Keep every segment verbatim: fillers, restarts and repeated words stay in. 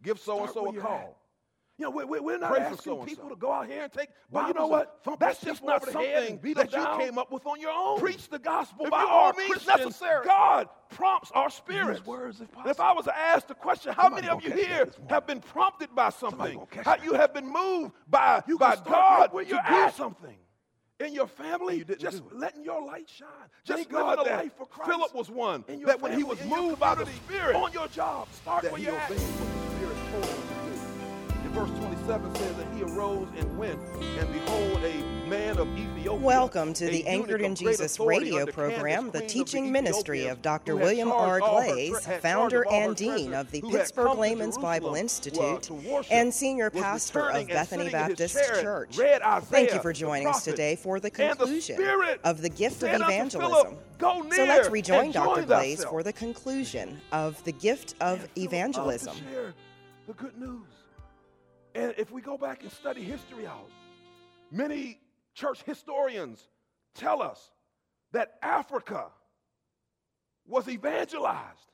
Give so-and-so Start a where call. you're at. You know, we, we, we're not Pray for asking so-and-so. people to go out here and take But you know Bibles what? and Thump That's those just people not over the head and something beat that them you down. came up with on your own. Preach the gospel If by you all are means Christians, necessary. God prompts our spirits. Use words if And if possible. I was to ask the question, how Somebody many of you gonna catch here that this morning. have been prompted by Somebody something? gonna catch How that. you have been moved by, You by can start God right where to you're do at. something in your family? And you didn't Just do it. letting your light shine. Just Thank living God a that life for Christ. Philip was one in your that when he family, was in your moved by the community, Spirit, on your job, start that where he you're obeyed at. what the Spirit told him to do. In verse twenty-seven says that he arose and went, and behold, a man of Ethiopia. Welcome to a the eunuch Anchored in of great Jesus authority radio under Candace, program, the queen of teaching ministry Ethiopians, of Doctor who had William charged R. all her Glaze, tre- had charge founder of all her and dean treasure, of the who had Pittsburgh come to Layman's Bible Jerusalem, uh, Institute, to worship, and senior was pastor returning of and Bethany sitting in his Baptist chariot, Church. read Thank you Isaiah, for the joining us prophet, today for the and the conclusion Spirit of the gift of said unto evangelism. Philip, "Go near So let's rejoin and Doctor join Glaze thyself." for the conclusion of the gift of And Philip evangelism. loved to share the good news. And if we go back and study history out, many church historians tell us that Africa was evangelized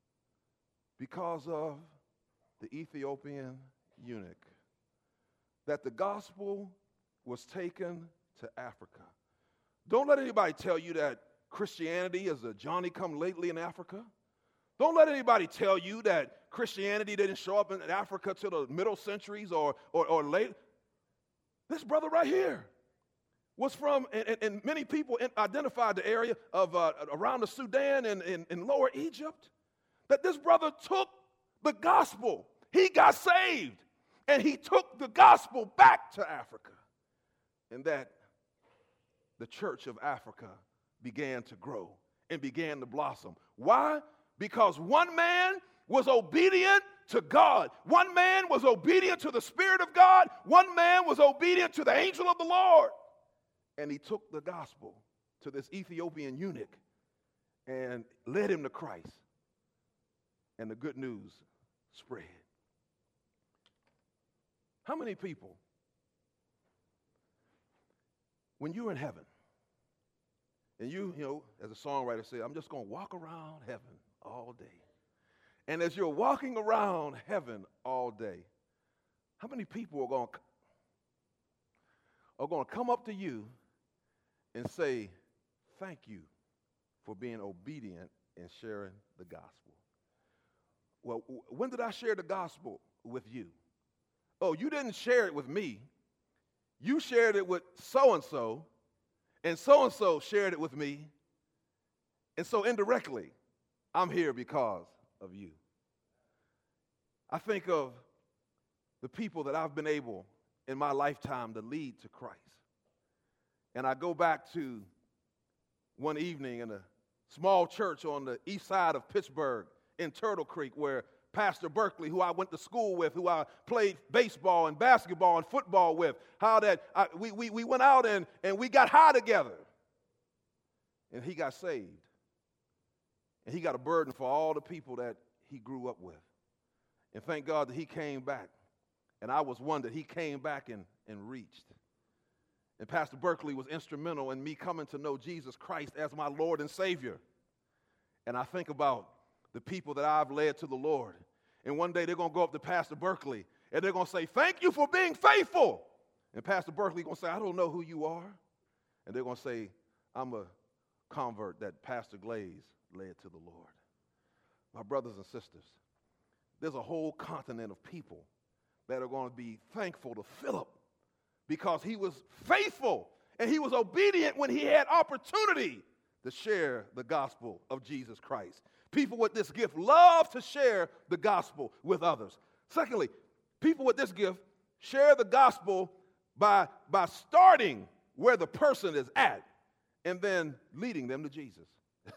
because of the Ethiopian eunuch, that the gospel was taken to Africa. Don't let anybody tell you that Christianity is a Johnny-come-lately in Africa. Don't let anybody tell you that Christianity didn't show up in Africa till the middle centuries or, or, or late. This brother right here was from, and, and many people identified the area of uh, around the Sudan and in Lower Egypt, that this brother took the gospel. He got saved, and he took the gospel back to Africa. And that the church of Africa began to grow and began to blossom. Why? Because one man was obedient to God. One man was obedient to the Spirit of God. One man was obedient to the angel of the Lord. And he took the gospel to this Ethiopian eunuch and led him to Christ. And the good news spread. How many people, when you're in heaven, and you, you know, as a songwriter said, I'm just going to walk around heaven all day. And as you're walking around heaven all day, how many people are going to, are going to come up to you and say, thank you for being obedient and sharing the gospel? Well, when did I share the gospel with you? Oh, you didn't share it with me. You shared it with so-and-so, and so-and-so shared it with me. And so indirectly, I'm here because of you. I think of the people that I've been able in my lifetime to lead to Christ. And I go back to one evening in a small church on the east side of Pittsburgh in Turtle Creek, where Pastor Berkeley, who I went to school with, who I played baseball and basketball and football with, how that I, we, we, we went out and, and we got high together. And he got saved. And he got a burden for all the people that he grew up with. And thank God that he came back. And I was one that he came back and, and reached. And Pastor Berkeley was instrumental in me coming to know Jesus Christ as my Lord and Savior. And I think about the people that I've led to the Lord. And one day they're going to go up to Pastor Berkeley and they're going to say, thank you for being faithful. And Pastor Berkeley going to say, I don't know who you are. And they're going to say, I'm a convert that Pastor Glaze led to the Lord. My brothers and sisters, there's a whole continent of people that are going to be thankful to Philip because he was faithful and he was obedient when he had opportunity to share the gospel of Jesus Christ. People with this gift love to share the gospel with others. Secondly, people with this gift share the gospel by, by starting where the person is at and then leading them to Jesus.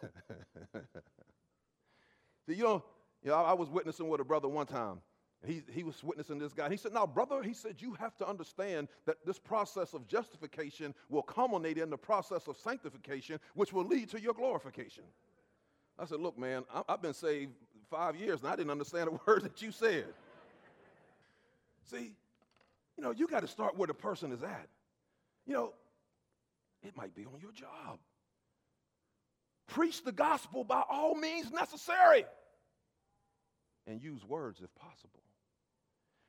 See, you know, you know, I, I was witnessing with a brother one time. He, he was witnessing this guy. And he said, now, brother, he said, you have to understand that this process of justification will culminate in the process of sanctification, which will lead to your glorification. I said, look, man, I, I've been saved five years, and I didn't understand a word that you said. See, you know, you got to start where the person is at. You know, it might be on your job. Preach the gospel by all means necessary. And use words if possible.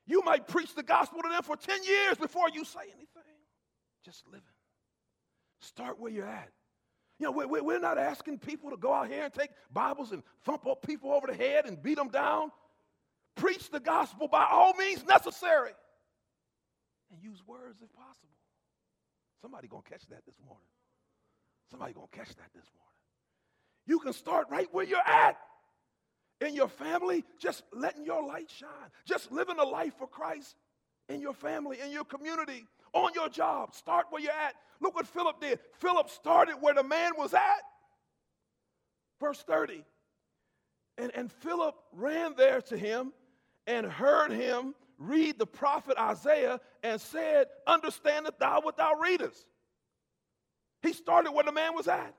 You might preach the gospel to them for ten years before you say anything. Just living. Start where you're at. You know, we're, we're not asking people to go out here and take Bibles and thump up people over the head and beat them down. Preach the gospel by all means necessary. And use words if possible. Somebody going to catch that this morning. Somebody going to catch that this morning. You can start right where you're at. In your family, just letting your light shine. Just living a life for Christ in your family, in your community, on your job. Start where you're at. Look what Philip did. Philip started where the man was at. Verse thirty. And, and Philip ran there to him and heard him read the prophet Isaiah and said, understandest thou what thou readest? He started where the man was at.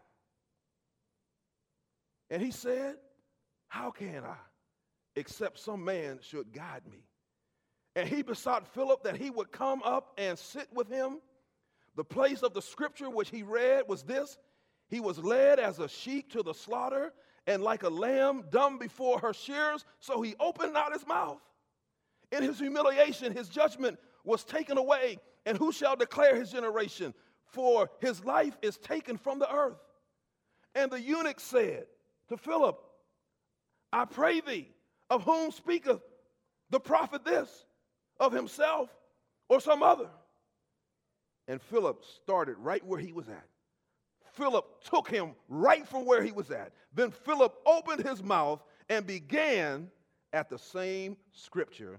And he said, how can I, except some man should guide me? And he besought Philip that he would come up and sit with him. The place of the scripture which he read was this: he was led as a sheep to the slaughter, and like a lamb dumb before her shearers, so he opened not his mouth. In his humiliation, his judgment was taken away, and who shall declare his generation? For his life is taken from the earth. And the eunuch said to Philip, I pray thee, of whom speaketh the prophet this? Of himself or some other? And Philip started right where he was at. Philip took him right from where he was at. Then Philip opened his mouth and began at the same scripture.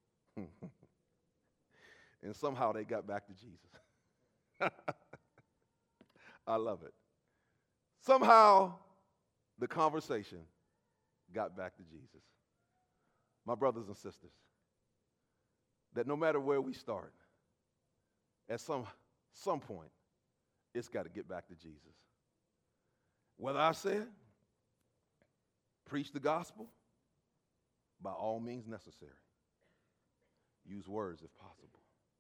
And somehow they got back to Jesus. I love it. Somehow the conversation got back to Jesus. My brothers and sisters, that no matter where we start, at some, some point, it's got to get back to Jesus. Whether I said, preach the gospel, by all means necessary. Use words if possible.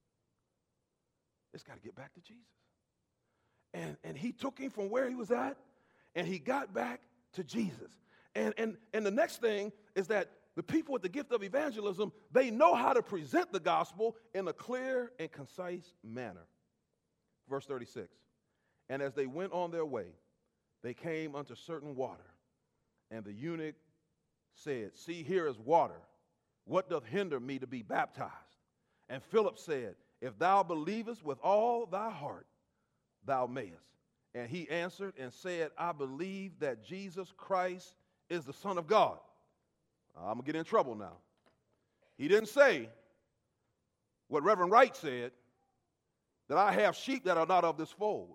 It's got to get back to Jesus. And, and he took him from where he was at, and he got back to Jesus. And, and, and the next thing is that the people with the gift of evangelism, they know how to present the gospel in a clear and concise manner. Verse thirty-six, and as they went on their way, they came unto certain water, and the eunuch said, see, here is water. What doth hinder me to be baptized? And Philip said, if thou believest with all thy heart, thou mayest. And he answered and said, I believe that Jesus Christ is the Son of God. I'm going to get in trouble now. He didn't say what Reverend Wright said, that I have sheep that are not of this fold.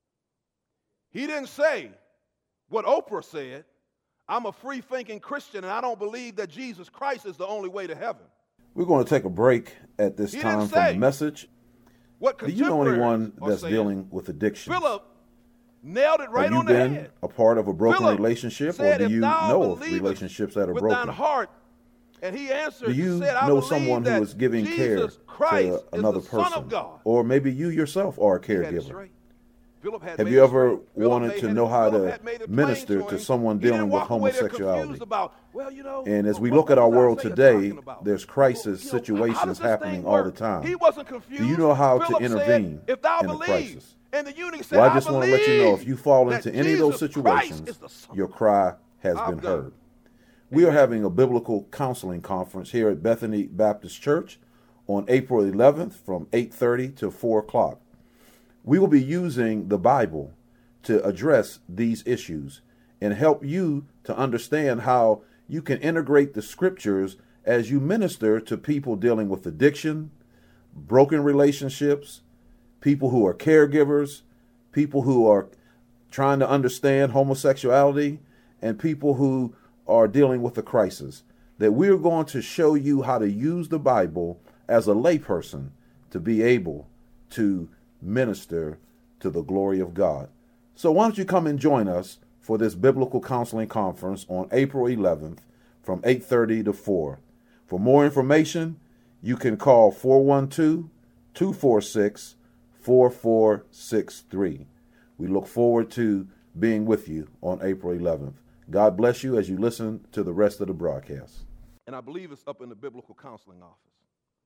He didn't say what Oprah said, I'm a free-thinking Christian and I don't believe that Jesus Christ is the only way to heaven. We're going to take a break at this He time didn't from say the message. what Do you know anyone are that's saying. dealing with addiction? Philip nailed it right Have you on the been head. a part of a broken Philip relationship, or said, do if you thou know of believest relationships that are with thine broken? heart, and he answered Do you and said, I know believe someone who that is giving care Jesus Christ to another is the Son person? of God. Or maybe you yourself are a He had it caregiver. straight. Philip had Have made you it ever straight. Philip wanted made to it- know how Philip to had made it plain minister to to him. someone He didn't dealing with walk away there homosexuality? confused about, well, you know, And as we what- look what at our was world Isaiah today, talking about? there's crisis You know, how situations does this happening thing all the work? time. He wasn't confused. Do you know how to Philip intervene said, if thou in a believe, crisis? and the eunuch said, Well, I I just want to let you know, if you fall believe into that any of those Jesus Christ situations, is the Son your of God. cry has I'm been done. heard. We are having a biblical counseling conference here at Bethany Baptist Church on April eleventh from eight thirty to four o'clock. We will be using the Bible to address these issues and help you to understand how you can integrate the scriptures as you minister to people dealing with addiction, broken relationships, people who are caregivers, people who are trying to understand homosexuality, and people who are dealing with a crisis. That we're going to show you how to use the Bible as a layperson to be able to minister to the glory of God. So why don't you come and join us for this biblical counseling conference on April eleventh from eight thirty to four. For more information, you can call four one two, two four six, four four six three. We look forward to being with you on April eleventh. God bless you as you listen to the rest of the broadcast. And I believe it's up in the biblical counseling office.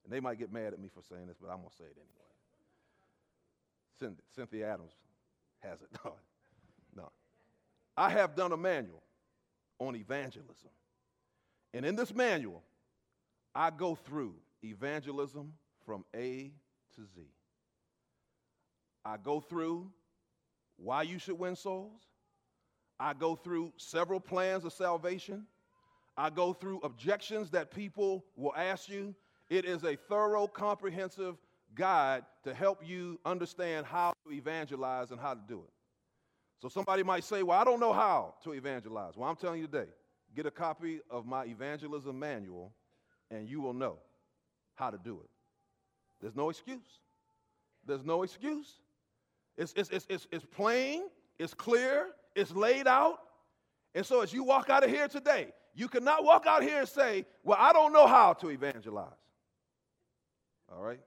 And they might get mad at me for saying this, but I'm going to say it anyway. Cynthia Adams has it. No. no. I have done a manual on evangelism. And in this manual, I go through evangelism from A to Z. I go through why you should win souls. I go through several plans of salvation. I go through objections that people will ask you. It is a thorough, comprehensive guide to help you understand how to evangelize and how to do it. So somebody might say, well, I don't know how to evangelize. Well, I'm telling you today, get a copy of my evangelism manual and you will know how to do it. There's no excuse. There's no excuse. It's, it's, it's, it's, it's plain, it's clear, it's laid out. And so as you walk out of here today, you cannot walk out here and say, well, I don't know how to evangelize. All right?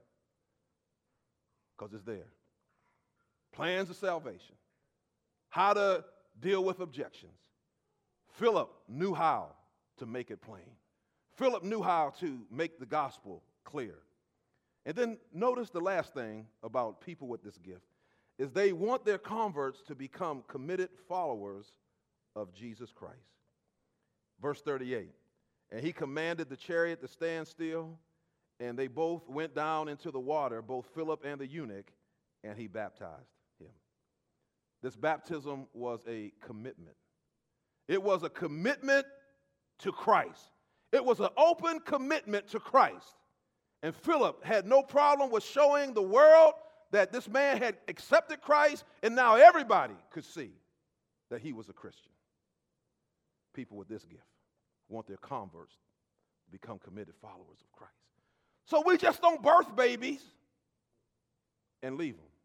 Because it's there. Plans of salvation. How to deal with objections. Philip knew how to make it plain. Philip knew how to make the gospel clear. And then notice the last thing about people with this gift is they want their converts to become committed followers of Jesus Christ. Verse thirty-eight, and he commanded the chariot to stand still, and they both went down into the water, both Philip and the eunuch, and he baptized him. This baptism was a commitment. It was a commitment to Christ. It was an open commitment to Christ. And Philip had no problem with showing the world that this man had accepted Christ, and now everybody could see that he was a Christian. People with this gift want their converts to become committed followers of Christ. So we just don't birth babies and leave them.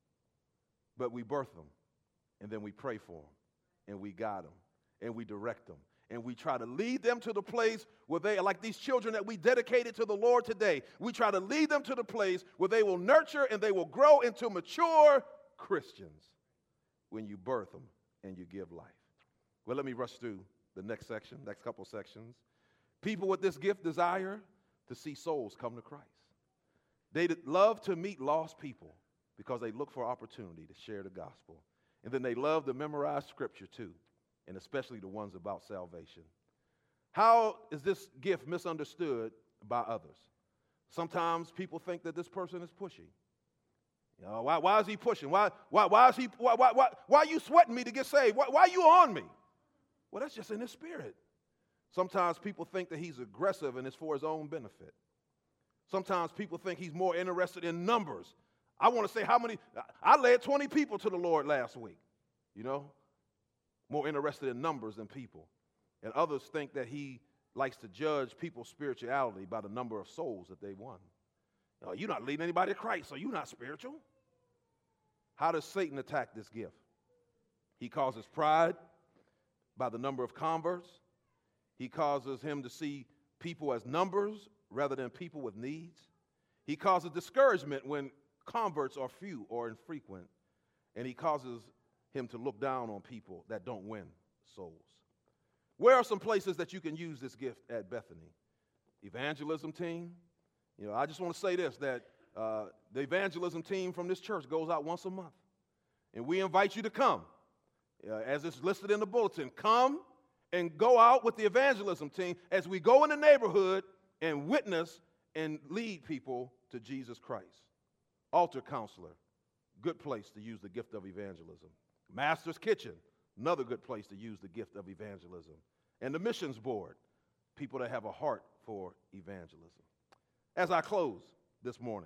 But we birth them, and then we pray for them, and we guide them, and we direct them, and we try to lead them to the place where they are like these children that we dedicated to the Lord today. We try to lead them to the place where they will nurture and they will grow into mature Christians when you birth them and you give life. Well, let me rush through the next section, next couple sections. People with this gift desire to see souls come to Christ. They love to meet lost people because they look for opportunity to share the gospel. And then they love to memorize scripture too, and especially the ones about salvation. How is this gift misunderstood by others? Sometimes people think that this person is pushy. You know, why, why is he pushing? Why, why, why is he? Why, why, why, why are you sweating me to get saved? Why, why are you on me? Well, that's just in his spirit. Sometimes people think that he's aggressive and it's for his own benefit. Sometimes people think he's more interested in numbers. I want to say how many, I led twenty people to the Lord last week, you know, more interested in numbers than people. And others think that he likes to judge people's spirituality by the number of souls that they won. Oh, you're not leading anybody to Christ, so you're not spiritual. How does Satan attack this gift? He causes pride by the number of converts. He causes him to see people as numbers rather than people with needs. He causes discouragement when converts are few or infrequent. And he causes him to look down on people that don't win souls. Where are some places that you can use this gift at Bethany? Evangelism team. You know, I just want to say this, that uh, the evangelism team from this church goes out once a month. And we invite you to come. Uh, as it's listed in the bulletin, come and go out with the evangelism team as we go in the neighborhood and witness and lead people to Jesus Christ. Altar counselor, good place to use the gift of evangelism. Master's Kitchen, another good place to use the gift of evangelism. And the missions board, people that have a heart for evangelism. As I close this morning,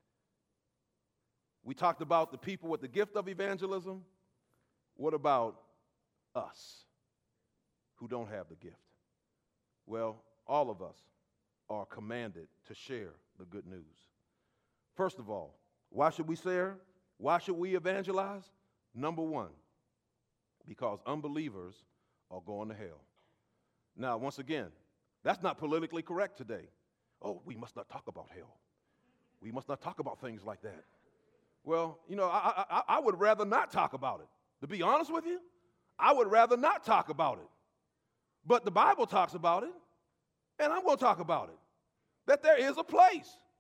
we talked about the people with the gift of evangelism. What about us who don't have the gift? Well, all of us are commanded to share the good news. First of all, why should we share? Why should we evangelize? Number one, because unbelievers are going to hell. Now, once again, that's not politically correct today. Oh, we must not talk about hell. We must not talk about things like that. Well, you know, I, I, I would rather not talk about it. To be honest with you, I would rather not talk about it. But the Bible talks about it, and I'm going to talk about it. That there is a place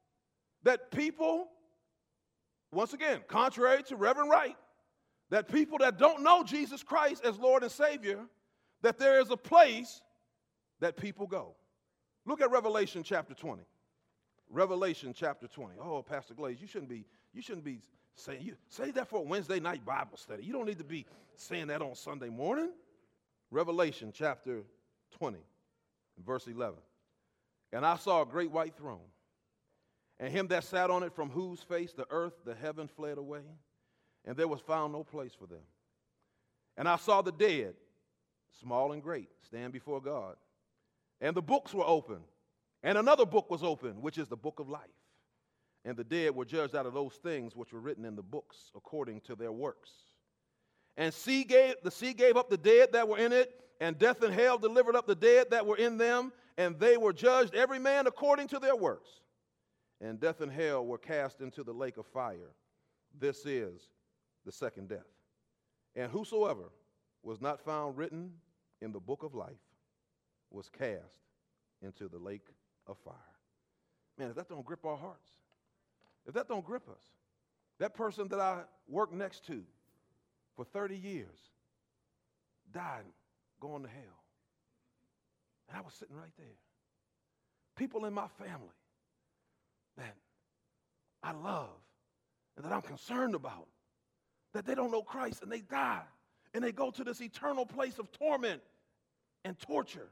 that people, once again, contrary to Reverend Wright, that people that don't know Jesus Christ as Lord and Savior, that there is a place that people go. Look at Revelation chapter twenty. Revelation chapter twenty. Oh, Pastor Glaze, you shouldn't be, you shouldn't be saying, you say that for a Wednesday night Bible study. You don't need to be saying that on Sunday morning. Revelation chapter twenty, verse eleven. And I saw a great white throne, and him that sat on it, from whose face the earth, the heaven fled away, and there was found no place for them. And I saw the dead, small and great, stand before God. And the books were open, and another book was open, which is the book of life. And the dead were judged out of those things which were written in the books according to their works. And sea gave, the sea gave up the dead that were in it, and death and hell delivered up the dead that were in them, and they were judged every man according to their works. And death and hell were cast into the lake of fire. This is the second death. And whosoever was not found written in the book of life was cast into the lake of fire. Man, if that don't grip our hearts, if that don't grip us, that person that I worked next to for thirty years died going to hell. And I was sitting right there. People in my family that I love and that I'm concerned about, that they don't know Christ and they die and they go to this eternal place of torment and torture.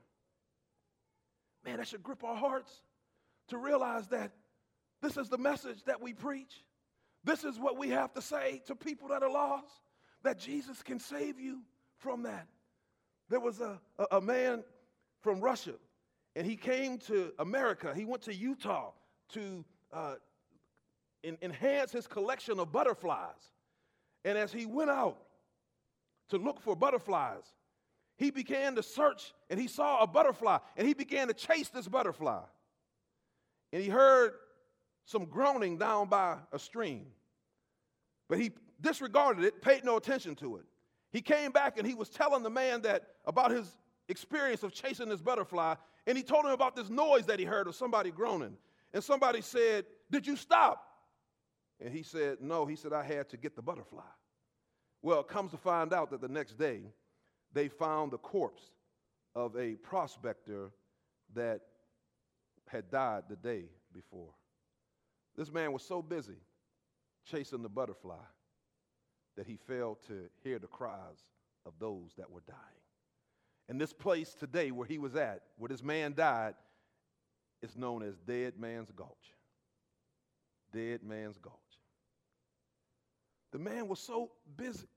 Man, that should grip our hearts to realize that this is the message that we preach. This is what we have to say to people that are lost, that Jesus can save you from that. There was a, a, a man from Russia, and he came to America. He went to Utah to uh, in, enhance his collection of butterflies. And as he went out to look for butterflies, he began to search, and he saw a butterfly, and he began to chase this butterfly. And he heard some groaning down by a stream. But he disregarded it, paid no attention to it. He came back, and he was telling the man that about his experience of chasing this butterfly, and he told him about this noise that he heard of somebody groaning. And somebody said, "Did you stop?" And he said, "No." He said, "I had to get the butterfly." Well, it comes to find out that the next day, they found the corpse of a prospector that had died the day before. This man was so busy chasing the butterfly that he failed to hear the cries of those that were dying. And this place today where he was at, where this man died, is known as Dead Man's Gulch. Dead Man's Gulch. The man was so busy.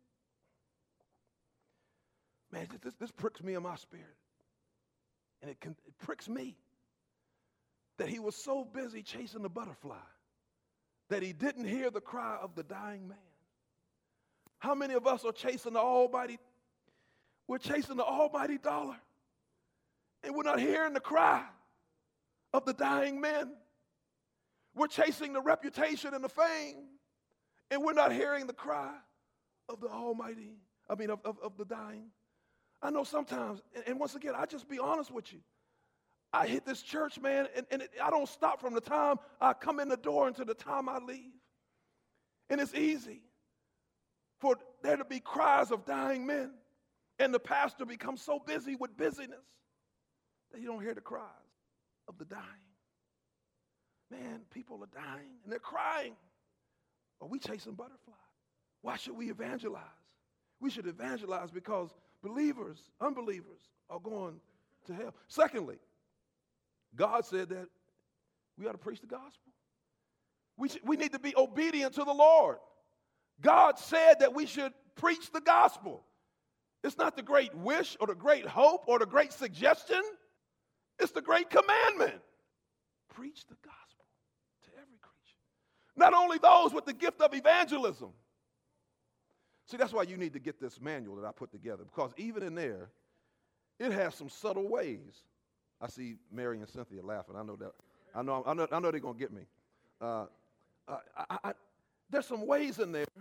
Man, this, this pricks me in my spirit. And it, can, it pricks me that he was so busy chasing the butterfly that he didn't hear the cry of the dying man. How many of us are chasing the almighty? We're chasing the almighty dollar, and we're not hearing the cry of the dying men. We're chasing the reputation and the fame, and we're not hearing the cry of the almighty, I mean, of, of, of the dying. I know sometimes, and, and once again, I just be honest with you. I hit this church, man, and, and it, I don't stop from the time I come in the door until the time I leave. And it's easy for there to be cries of dying men, and the pastor becomes so busy with busyness that you don't hear the cries of the dying. Man, people are dying, and they're crying. Are we chasing butterflies? Why should we evangelize? We should evangelize because believers, unbelievers, are going to hell. Secondly, God said that we ought to preach the gospel. We, should, we need to be obedient to the Lord. God said that we should preach the gospel. It's not the great wish or the great hope or the great suggestion. It's the great commandment. Preach the gospel to every creature. Not only those with the gift of evangelism. See, that's why you need to get this manual that I put together, because even in there, it has some subtle ways. I see Mary and Cynthia laughing. I know that. I know. I know. I know they're gonna get me. Uh, I, I, I, there's some ways in there.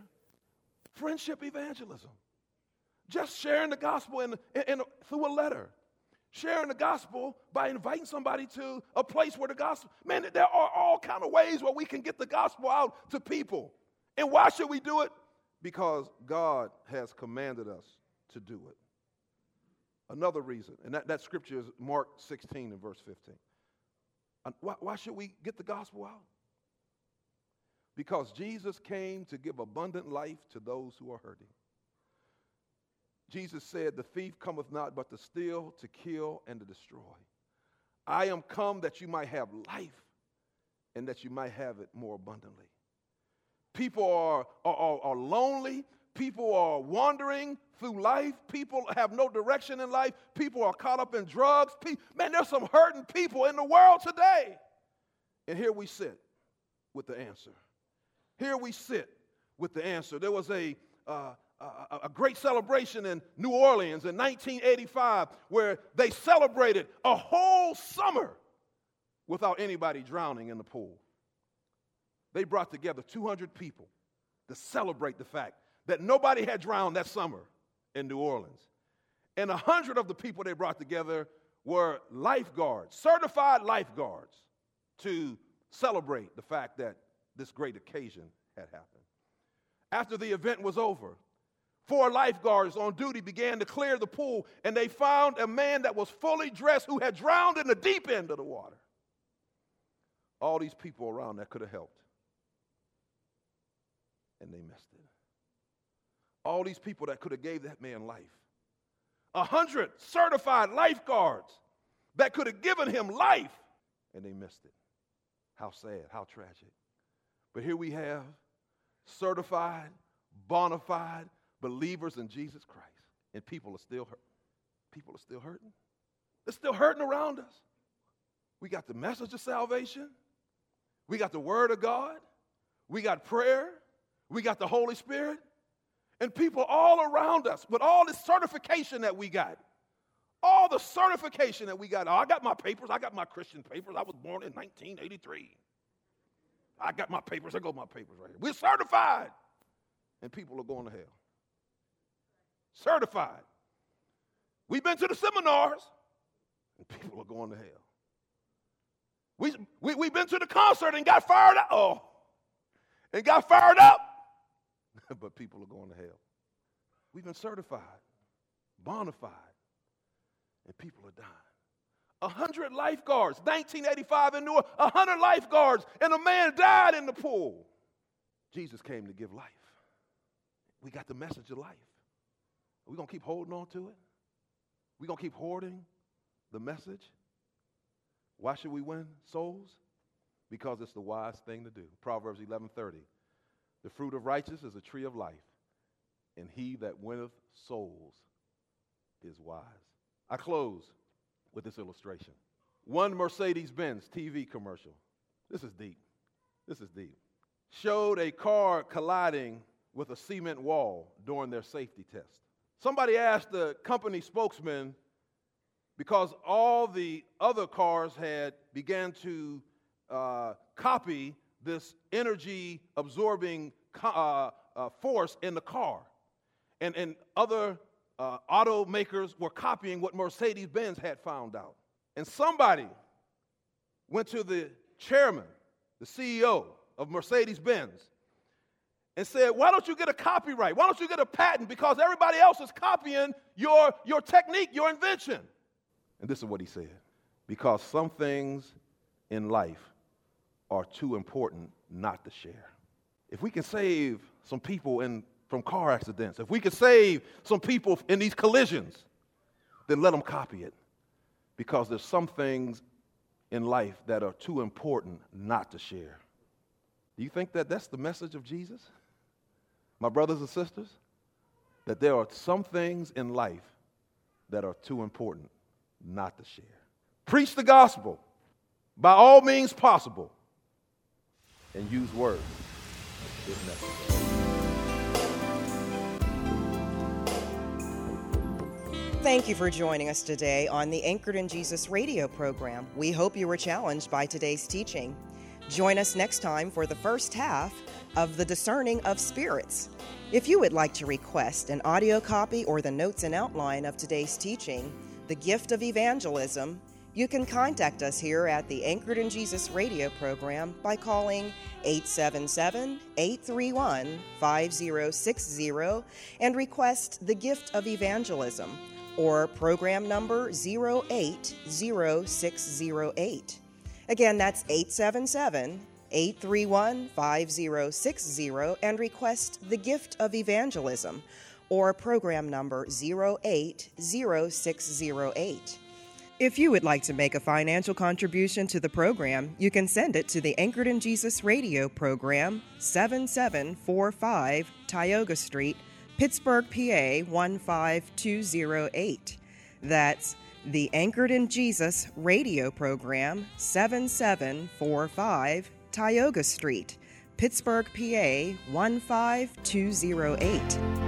Friendship evangelism, just sharing the gospel in, in, in through a letter, Sharing the gospel by inviting somebody to a place where the gospel, man, there are all kind of ways where we can get the gospel out to people. And why should we do it? Because God has commanded us to do it. Another reason, and that, that scripture is Mark sixteen and verse fifteen. Why, why should we get the gospel out? Because Jesus came to give abundant life to those who are hurting. Jesus said, the thief cometh not but to steal, to kill, and to destroy. I am come that you might have life and that you might have it more abundantly. People are, are, are lonely. People are wandering through life. People have no direction in life. People are caught up in drugs. Pe- Man, there's some hurting people in the world today. And here we sit with the answer. Here we sit with the answer. There was a... Uh, A, a great celebration in New Orleans in nineteen eighty-five where they celebrated a whole summer without anybody drowning in the pool. They brought together two hundred people to celebrate the fact that nobody had drowned that summer in New Orleans. And one hundred of the people they brought together were lifeguards, certified lifeguards, to celebrate the fact that this great occasion had happened. After the event was over, four lifeguards on duty began to clear the pool, and they found a man that was fully dressed who had drowned in the deep end of the water. All these people around that could have helped, and they missed it. All these people that could have gave that man life. A hundred certified lifeguards that could have given him life, and they missed it. How sad, how tragic. But here we have certified, bona fide believers in Jesus Christ, and people are still hurt. People are still hurting. They're still hurting around us. We got the message of salvation. We got the word of God. We got prayer. We got the Holy Spirit. And people all around us with all this certification that we got. All the certification that we got. Oh, I got my papers. I got my Christian papers. I was born in nineteen eighty-three. I got my papers. I got my papers right here. We're certified. And people are going to hell. Certified. We've been to the seminars, and people are going to hell. We, we, we've been to the concert and got fired up. Oh, and got fired up. But people are going to hell. We've been certified, bona fide, and people are dying. A hundred lifeguards, nineteen eighty-five in New Orleans, a hundred lifeguards, and a man died in the pool. Jesus came to give life. We got the message of life. Are we going to keep holding on to it? We're going to keep hoarding the message? Why should we win souls? Because it's the wise thing to do. Proverbs eleven thirty. The fruit of righteousness is a tree of life, and he that winneth souls is wise. I close with this illustration. One Mercedes-Benz T V commercial, this is deep, this is deep, showed a car colliding with a cement wall during their safety test. Somebody asked the company spokesman, because all the other cars had began to uh, copy this energy-absorbing co- uh, uh, force in the car. And, and other uh, automakers were copying what Mercedes-Benz had found out. And somebody went to the chairman, the C E O of Mercedes-Benz, and said, why don't you get a copyright? Why don't you get a patent? Because everybody else is copying your, your technique, your invention. And this is what he said. Because some things in life are too important not to share. If we can save some people in, from car accidents, if we can save some people in these collisions, then let them copy it. Because there's some things in life that are too important not to share. Do you think that that's the message of Jesus? My brothers and sisters, that there are some things in life that are too important not to share. Preach the gospel by all means possible, and use words if necessary. Thank you for joining us today on the Anchored in Jesus radio program. We hope you were challenged by today's teaching. Join us next time for the first half of The Discerning of Spirits. If you would like to request an audio copy or the notes and outline of today's teaching, the gift of evangelism, you can contact us here at the Anchored in Jesus radio program by calling eight seven seven, eight three one, five zero six zero and request the gift of evangelism or program number zero eight zero six zero eight. Again, that's eight seven seven, eight three one, five zero six zero and request the gift of evangelism or program number zero eight zero six zero eight. If you would like to make a financial contribution to the program, you can send it to the Anchored in Jesus radio program, seven seven four five Tioga Street, Pittsburgh, P A one five two zero eight. That's the Anchored in Jesus radio program, seven seven four five Tioga Street, Pittsburgh, P A one five two zero eight.